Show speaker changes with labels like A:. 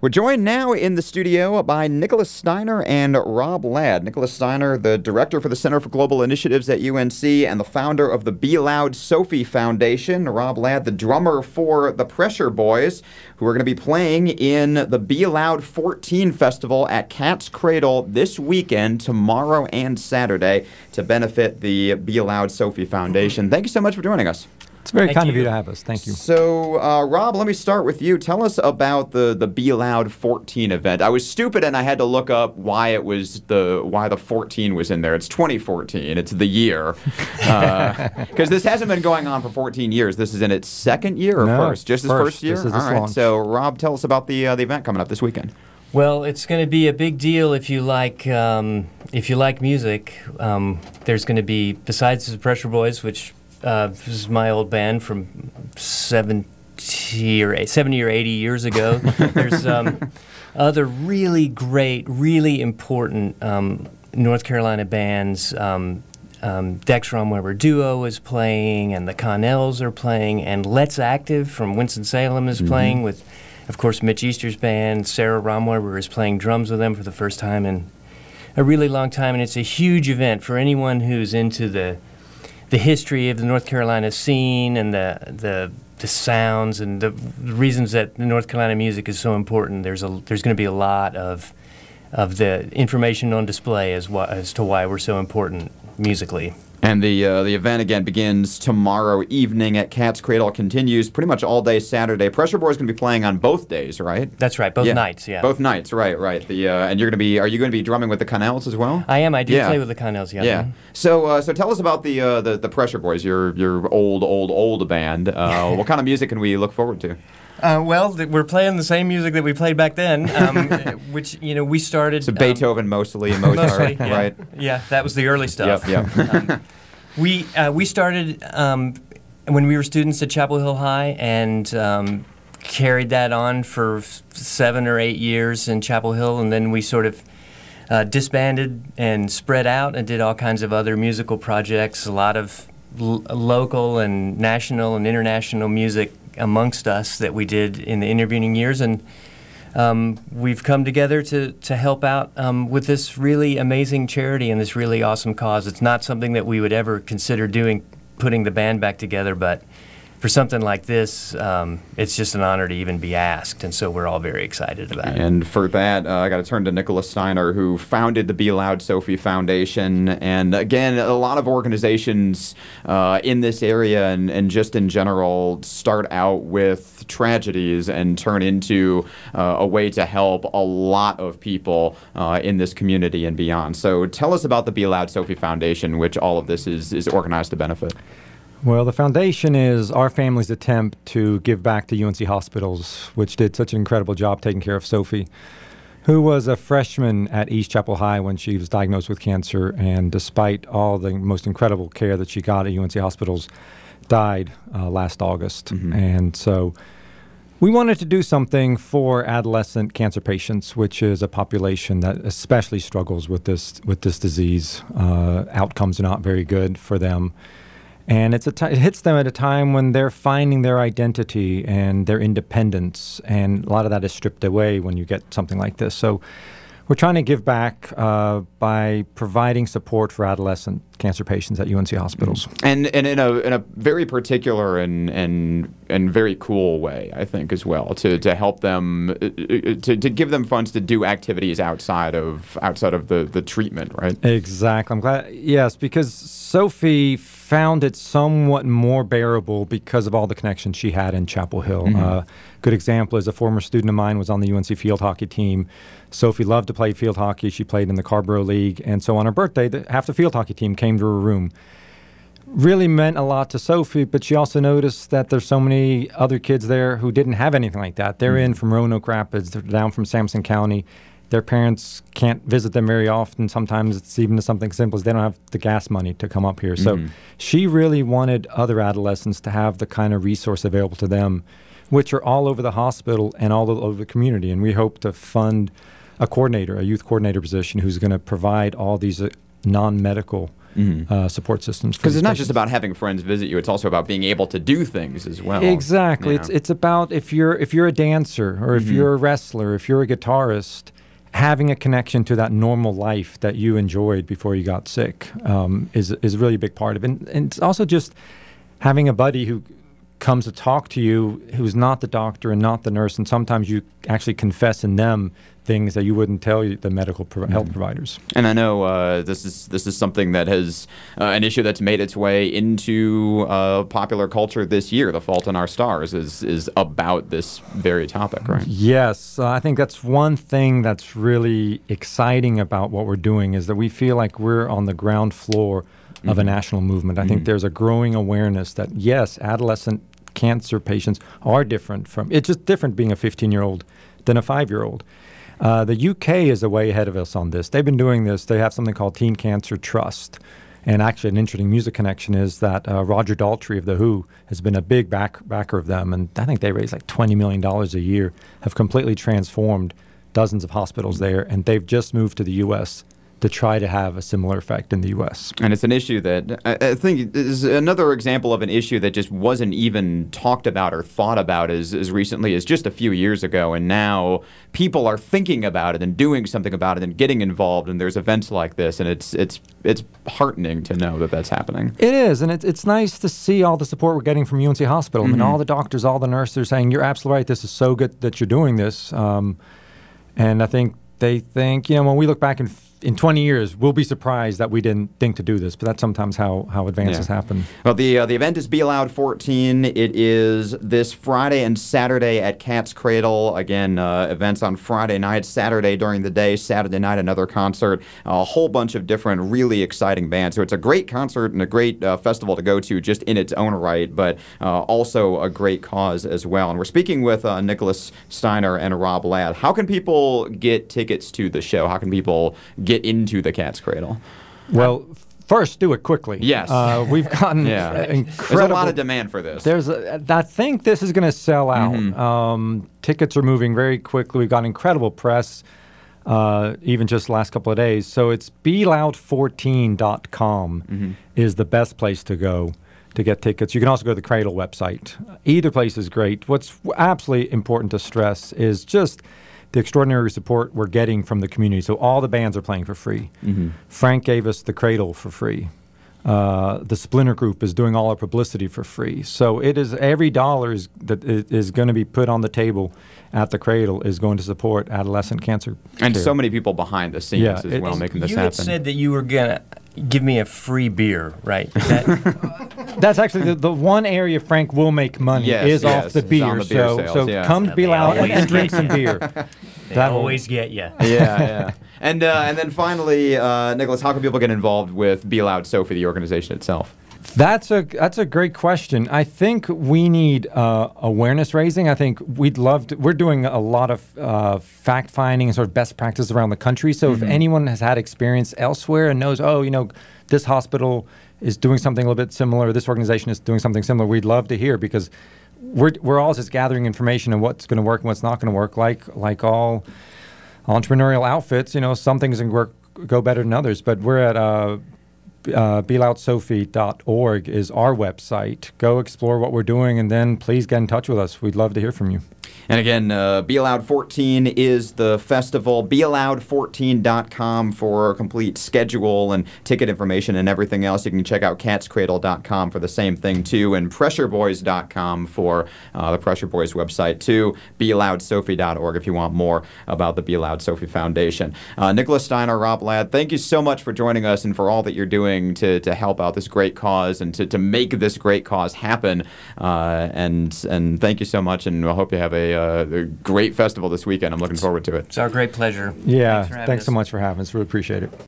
A: We're joined now in the studio by Nicholas Steiner and Rob Ladd. Nicholas Steiner, the director for the Center for Global Initiatives at UNC and the founder of the Be Loud Sophie Foundation. Rob Ladd, the drummer for the Pressure Boys, who are going to be playing in the Be Loud 14 Festival at Cat's Cradle this weekend, tomorrow and Saturday, to benefit the Be Loud Sophie Foundation. Thank you so much for joining us.
B: It's very kind of you to have us. Thank you.
A: So, Rob, let me start with you. Tell us about the Be Loud 14 event. I was stupid and I had to look up why the 14 was in there. It's 2014. It's the year. Because this hasn't been going on for 14 years. This is in its second year or first? Just its first year?
B: This is
A: All right.
B: launch.
A: So, Rob, tell us about the event coming up this weekend.
C: Well, it's going to be a big deal if you like music. There's going to be, besides the Pressure Boys, which this is my old band from 70 or 80 years ago. There's other really great, really important North Carolina bands. Dex Romweber Duo is playing, and the Connells are playing, and Let's Active from Winston-Salem is playing with, of course, Mitch Easter's band. Sarah Romweber is playing drums with them for the first time in a really long time, and it's a huge event for anyone who's into the history of the North Carolina scene and the sounds and the reasons that North Carolina music is so important. There's going to be a lot of the information on display as to why we're so important musically.
A: And the event, again, begins tomorrow evening at Cat's Cradle. Continues pretty much all day Saturday. Pressure Boys going to be playing on both days, right?
C: That's right, both nights, yeah.
A: Both nights, right. And are you going to be drumming with the Connells as well?
C: I am. I do play with the Connells, yeah.
A: Yeah. So tell us about the Pressure Boys, your old band. What kind of music can we look forward to?
C: We're playing the same music that we played back then, which, we started...
A: So Beethoven mostly, and Mozart,
C: mostly, yeah.
A: right?
C: Yeah, that was the early stuff.
A: Yep.
C: We started when we were students at Chapel Hill High and carried that on for 7 or 8 years in Chapel Hill, and then we sort of disbanded and spread out and did all kinds of other musical projects, a lot of local and national and international music amongst us that we did in the intervening years, and we've come together to help out with this really amazing charity and this really awesome cause. It's not something that we would ever consider doing, putting the band back together, but for something like this, it's just an honor to even be asked, and so we're all very excited about it.
A: And for that, I got to turn to Nicholas Steiner, who founded the Be Loud Sophie Foundation. And again, a lot of organizations in this area and just in general start out with tragedies and turn into a way to help a lot of people in this community and beyond. So tell us about the Be Loud Sophie Foundation, which all of this is organized to benefit.
B: Well, the foundation is our family's attempt to give back to UNC Hospitals, which did such an incredible job taking care of Sophie, who was a freshman at East Chapel High when she was diagnosed with cancer, and despite all the most incredible care that she got at UNC Hospitals, died last August. And so we wanted to do something for adolescent cancer patients, which is a population that especially struggles with this disease. Outcomes are not very good for them. And it hits them at a time when they're finding their identity and their independence, and a lot of that is stripped away when you get something like this. So we're trying to give back by providing support for adolescent cancer patients at UNC hospitals.
A: And in a very particular and very cool way, I think, as well, to help them, to give them funds to do activities outside of the treatment, right?
B: Exactly. I'm glad. Yes, because Sophie found it somewhat more bearable because of all the connections she had in Chapel Hill. Good example is a former student of mine was on the UNC field hockey team. Sophie loved to play field hockey. She played in the Carborough League. And so on her birthday, half the field hockey team came to her room. Really meant a lot to Sophie, but she also noticed that there's so many other kids there who didn't have anything like that. They're in from Roanoke Rapids. They're down from Sampson County. Their parents can't visit them very often. Sometimes it's even something simple as they don't have the gas money to come up here. So she really wanted other adolescents to have the kind of resource available to them, which are all over the hospital and all over the community. And we hope to fund a youth coordinator position who's going to provide all these non-medical support systems.
A: Because it's not just about having friends visit you; it's also about being able to do things as well.
B: Exactly.
A: Yeah.
B: It's about if you're a dancer or if you're a wrestler, if you're a guitarist, having a connection to that normal life that you enjoyed before you got sick is really a big part of it. And it's also just having a buddy who comes to talk to you who's not the doctor and not the nurse, and sometimes you actually confess in them things that you wouldn't tell the medical health providers.
A: And I know this is something that has an issue that's made its way into popular culture this year. The Fault in Our Stars is about this very topic, right?
B: Yes, I think that's one thing that's really exciting about what we're doing is that we feel like we're on the ground floor of a national movement. I think there's a growing awareness that, yes, adolescent cancer patients are different from, it's just different being a 15-year-old than a 5-year-old. The UK is way ahead of us on this. They've been doing this. They have something called Teen Cancer Trust. And actually an interesting music connection is that Roger Daltrey of The Who has been a big backer of them. And I think they raise like $20 million a year, have completely transformed dozens of hospitals there. And they've just moved to the U.S. to try to have a similar effect in the U.S.
A: And it's an issue that I think is another example of an issue that just wasn't even talked about or thought about as recently as just a few years ago. And now people are thinking about it and doing something about it and getting involved. And there's events like this, and it's heartening to know that that's happening.
B: It is, and it's nice to see all the support we're getting from UNC Hospital. I mean, all the doctors, all the nurses are saying, "You're absolutely right. This is so good that you're doing this." And I think they think, when we look back in 20 years, we'll be surprised that we didn't think to do this, but that's sometimes how advances happen.
A: Well, the event is Be Loud 14. It is this Friday and Saturday at Cat's Cradle. Again, events on Friday night, Saturday during the day, Saturday night another concert, a whole bunch of different really exciting bands. So it's a great concert and a great festival to go to just in its own right, but also a great cause as well. And we're speaking with Nicholas Steiner and Rob Ladd. How can people get tickets to the show? How can people get into the Cat's Cradle?
B: Well, first, do it quickly.
A: Yes.
B: We've gotten incredible.
A: There's a lot of demand for this.
B: I think this is going to sell out. Tickets are moving very quickly. We've got incredible press, even just the last couple of days. So it's beloud14.com is the best place to go to get tickets. You can also go to the Cradle website. Either place is great. What's absolutely important to stress is just the extraordinary support we're getting from the community. So all the bands are playing for free. Frank gave us the Cradle for free. The Splinter Group is doing all our publicity for free. So it is every dollar that is going to be put on the table at the Cradle is going to support adolescent cancer
A: and
B: care.
A: so many people behind the scenes as well making this happen.
C: You had said that you were going to give me a free beer, right?
B: That's actually the one area Frank will make money is off the beer.
A: On the beer sales,
B: so come to Be Loud and drink some beer.
C: They always get you.
A: Yeah. And then finally, Nicholas, how can people get involved with Be Loud Sophie, the organization itself?
B: That's a great question. I think we need awareness raising. I think we're doing a lot of fact finding and sort of best practice around the country. So if anyone has had experience elsewhere and knows, this hospital is doing something a little bit similar, this organization is doing something similar, we'd love to hear, because we're all just gathering information on what's going to work and what's not going to work. Like all entrepreneurial outfits, some things can go better than others. But we're at beloudsophie.org is our website. Go explore what we're doing, and then please get in touch with us. We'd love to hear from you.
A: And again, Be Loud 14 is the festival. beloud14.com for a complete schedule and ticket information and everything else. You can check out catscradle.com for the same thing, too, and pressureboys.com for the Pressure Boys website, too. beloudsophie.org if you want more about the Be Loud Sophie Foundation. Nicholas Steiner, Rob Ladd, thank you so much for joining us and for all that you're doing to help out this great cause and to make this great cause happen. And thank you so much, and I hope you have a great festival this weekend. I'm looking forward to it.
C: It's our great pleasure.
B: Yeah, thanks so much for having us. We appreciate it.